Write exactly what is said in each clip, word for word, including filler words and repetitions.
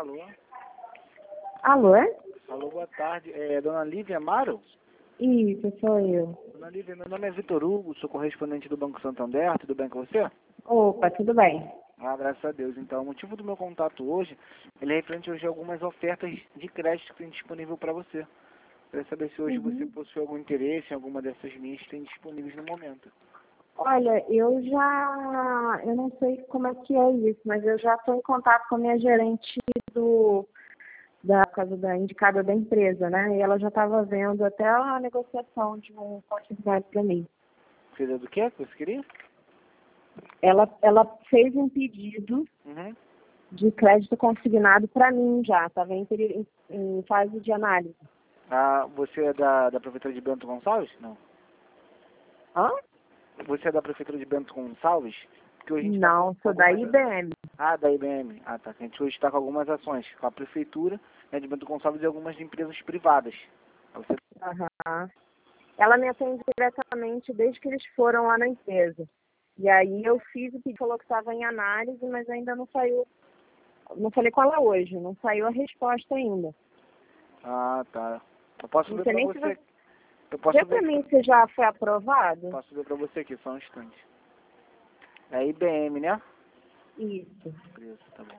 Alô? Alô, é? Alô, boa tarde. É Dona Lívia Amaro? Isso, sou eu. Dona Lívia, meu nome é Vitor Hugo, sou correspondente do Banco Santander, tudo bem com você? Opa, tudo bem? Ah, graças a Deus. Então, o motivo do meu contato hoje, ele é referente hoje a algumas ofertas de crédito que tem disponível para você. Queria saber se hoje você Uhum. possui algum interesse em alguma dessas linhas que tem disponíveis no momento. Olha, eu já, eu não sei como é que é isso, mas eu já estou em contato com a minha gerente do, da casa da indicada da empresa, né? E ela já estava vendo até a negociação de um possibilidade para mim. Seria do que que você queria? Ela, ela fez um pedido Uhum. de crédito consignado para mim já, estava em, peri- em fase de análise. Ah, você é da, da Prefeitura de Bento Gonçalves? Não. Hã? Você é da Prefeitura de Bento Gonçalves? Porque hoje a gente está com Não, sou da algumas... I B M. Ah, da I B M. Ah, tá. A gente hoje está com algumas ações com a Prefeitura, né, de Bento Gonçalves e algumas empresas privadas. Aí Você... Aham. Ela me atende diretamente desde que eles foram lá na empresa. E aí eu fiz o que falou que estava em análise, mas ainda não saiu. Não falei com ela hoje, não saiu a resposta ainda. Ah, tá. Eu posso Não ver sei pra nem se você. você. Eu posso Vê pra ver. mim se já foi aprovado. Posso ver pra você aqui, só um instante. É I B M, né? Isso. Preço, tá bom.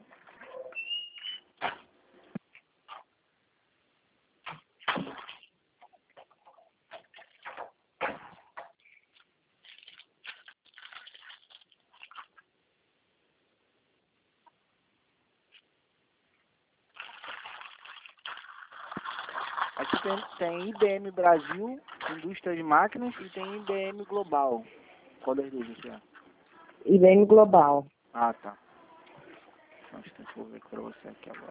Aqui tem, tem I B M Brasil, Indústria de Máquinas, e tem I B M Global. Qual das duas você é? I B M Global. Ah, tá. Só um instante, vou ver pra você aqui agora.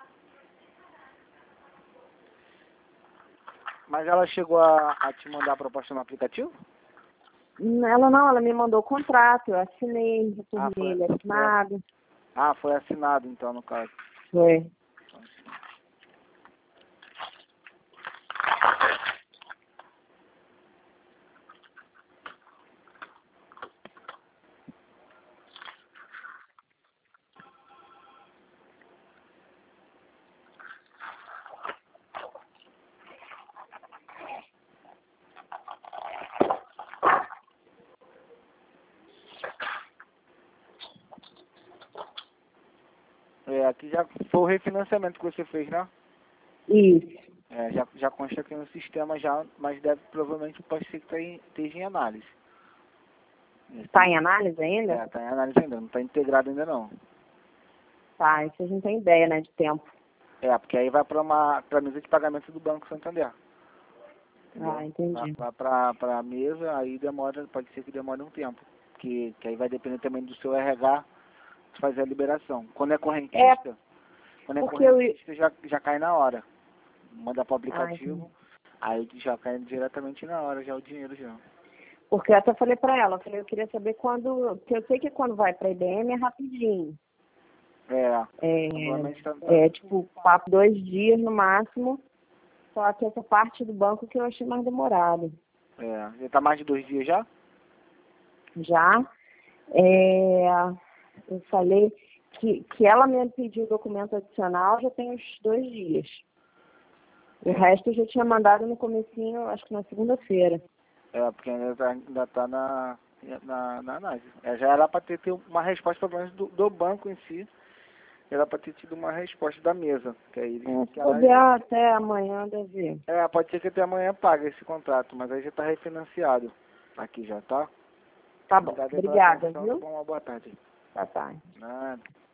Mas ela chegou a, a te mandar a proposta no aplicativo? Ela não, ela me mandou o contrato, eu assinei, Ah, retornei foi, ele foi, a- assinado. ah, foi assinado então, no caso. Foi. Só um instante. É, aqui já foi o refinanciamento que você fez, né? Isso. É, já, já consta aqui no sistema já, mas deve provavelmente pode ser que tá em- esteja em análise. Está em análise ainda? É, tá em análise ainda, não tá integrado ainda não. Tá, isso a gente tem ideia, né, de tempo. É, porque aí vai para uma pra mesa de pagamento do Banco Santander. Entendeu? Ah, entendi. Vai para para a mesa, aí demora, pode ser que demore um tempo. Que, que aí vai depender também do seu R H de fazer a liberação. Quando é É, correntista, quando é porque eu... correntista já, já cai na hora. Manda para o Ah, entendi. aplicativo, aí já cai diretamente na hora, já o dinheiro já. Porque eu até falei pra ela, eu falei, eu queria saber quando, porque eu sei que quando vai pra I B M é rapidinho. É, É, normalmente tá, tá- é tipo, papo dois dias no máximo, só que essa parte do banco que eu achei mais demorado. é, já tá mais de dois dias já? Já, é, eu falei que, que ela me pediu documento adicional já tem uns dois dias. O resto eu já tinha mandado no comecinho, acho que na segunda-feira. É, porque ainda tá, ainda tá na, na, na análise. É, já era para ter, ter uma resposta, pelo menos, do, do banco em si. Era para ter tido uma resposta da mesa. Que aí eles, É, se que ela, bobear até amanhã deve. é, pode ser que até amanhã pague esse contrato, mas aí já está refinanciado. Aqui já tá. Tá bom, Obrigado aí pela obrigada, atenção e viu? bom, uma boa tarde. Tá, tá. Nada.